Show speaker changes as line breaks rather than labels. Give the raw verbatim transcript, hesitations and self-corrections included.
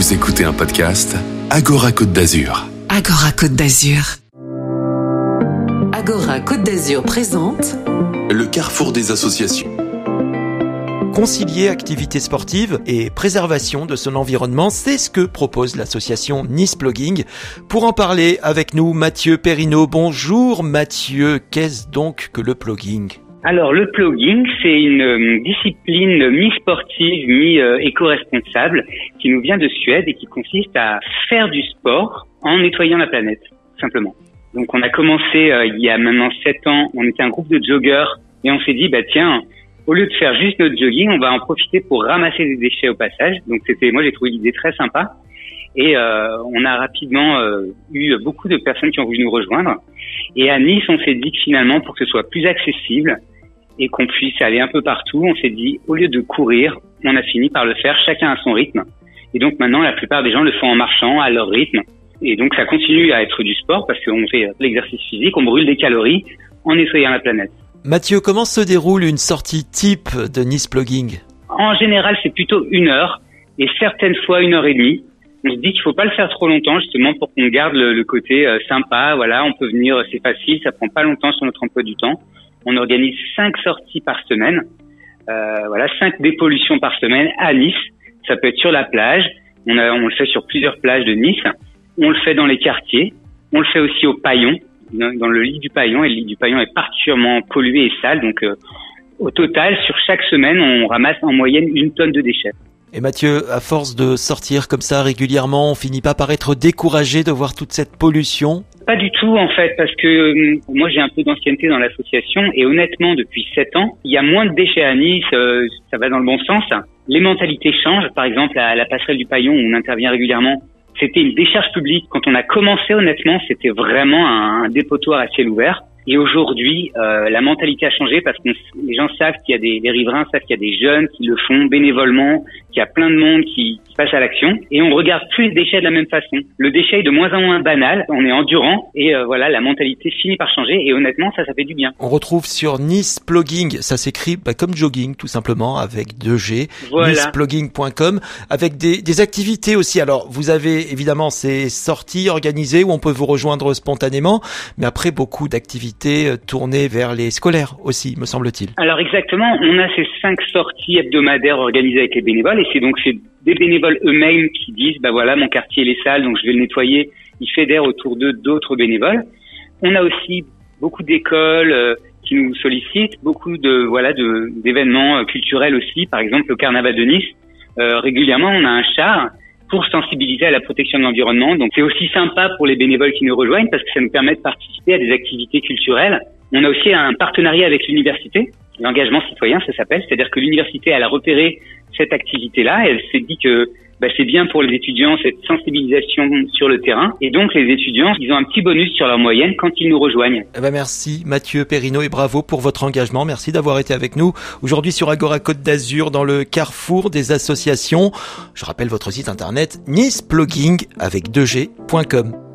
Vous écoutez un podcast Agora Côte d'Azur.
Agora Côte d'Azur. Agora Côte d'Azur présente
le carrefour des associations.
Concilier activité sportive et préservation de son environnement, c'est ce que propose l'association Nice Plogging. Pour en parler avec nous, Mathieu Perrineau. Bonjour Mathieu, qu'est-ce donc que le plogging ?
Alors le plogging, c'est une euh, discipline mi-sportive, mi-éco-responsable qui nous vient de Suède et qui consiste à faire du sport en nettoyant la planète, tout simplement. Donc on a commencé euh, il y a maintenant sept ans, on était un groupe de joggeurs et on s'est dit bah tiens, au lieu de faire juste notre jogging, on va en profiter pour ramasser des déchets au passage. Donc c'était, moi j'ai trouvé l'idée très sympa et euh, on a rapidement euh, eu beaucoup de personnes qui ont voulu nous rejoindre. Et à Nice, on s'est dit que finalement, pour que ce soit plus accessible et qu'on puisse aller un peu partout, on s'est dit, au lieu de courir, on a fini par le faire chacun à son rythme. Et donc maintenant, la plupart des gens le font en marchant à leur rythme. Et donc ça continue à être du sport parce qu'on fait l'exercice physique, on brûle des calories en nettoyant la planète.
Mathieu, comment se déroule une sortie type de Nice Plogging ?
En général, c'est plutôt une heure et certaines fois une heure et demie. On se dit qu'il faut pas le faire trop longtemps justement pour qu'on garde le, le côté euh, sympa. Voilà, on peut venir, c'est facile, ça prend pas longtemps sur notre emploi du temps. On organise cinq sorties par semaine, euh, voilà, cinq dépollutions par semaine à Nice. Ça peut être sur la plage, on, a, on le fait sur plusieurs plages de Nice. On le fait dans les quartiers, on le fait aussi au Paillon, dans, dans le lit du Paillon. Et le lit du Paillon est particulièrement pollué et sale, donc euh, au total, sur chaque semaine, on ramasse en moyenne une tonne de déchets.
Et Mathieu, à force de sortir comme ça régulièrement, on finit pas par être découragé de voir toute cette pollution ?
Pas du tout en fait, parce que euh, moi j'ai un peu d'ancienneté dans l'association et honnêtement depuis sept ans, il y a moins de déchets à Nice, euh, ça va dans le bon sens. Les mentalités changent, par exemple à la passerelle du Paillon où on intervient régulièrement, c'était une décharge publique. Quand on a commencé honnêtement, c'était vraiment un, un dépotoir à ciel ouvert. Et aujourd'hui, euh, la mentalité a changé parce que les gens savent qu'il y a des, les riverains savent qu'il y a des jeunes qui le font bénévolement, qu'il y a plein de monde qui, qui passe à l'action. Et on regarde plus le déchet de la même façon. Le déchet est de moins en moins banal, on est endurant et euh, voilà, la mentalité finit par changer. Et honnêtement, ça, ça fait du bien.
On retrouve sur Nice Plogging, ça s'écrit bah, comme jogging tout simplement avec deux G,
voilà.
nice plogging point com, avec des, des activités aussi. Alors vous avez évidemment ces sorties organisées où on peut vous rejoindre spontanément, mais après beaucoup d'activités tournées vers les scolaires aussi, me semble-t-il.
Alors exactement, on a ces cinq sorties hebdomadaires organisées avec les bénévoles et c'est donc c'est des bénévoles eux-mêmes qui disent bah voilà, mon quartier il est sale donc je vais le nettoyer. Ils fédèrent autour d'eux d'autres bénévoles. On a aussi beaucoup d'écoles euh, qui nous sollicitent, beaucoup de voilà de d'événements euh, culturels aussi, par exemple le carnaval de Nice. Euh, régulièrement, on a un char pour sensibiliser à la protection de l'environnement. Donc c'est aussi sympa pour les bénévoles qui nous rejoignent parce que ça nous permet de participer à des activités culturelles. On a aussi un partenariat avec l'université, l'engagement citoyen ça s'appelle, c'est-à-dire que l'université elle a repéré cette activité-là et elle s'est dit que bah, c'est bien pour les étudiants cette sensibilisation sur le terrain et donc les étudiants ils ont un petit bonus sur leur moyenne quand ils nous rejoignent.
Eh ben merci Mathieu Perrineau et bravo pour votre engagement, merci d'avoir été avec nous aujourd'hui sur Agora Côte d'Azur dans le carrefour des associations. Je rappelle votre site internet nice plogging avec deux G point com.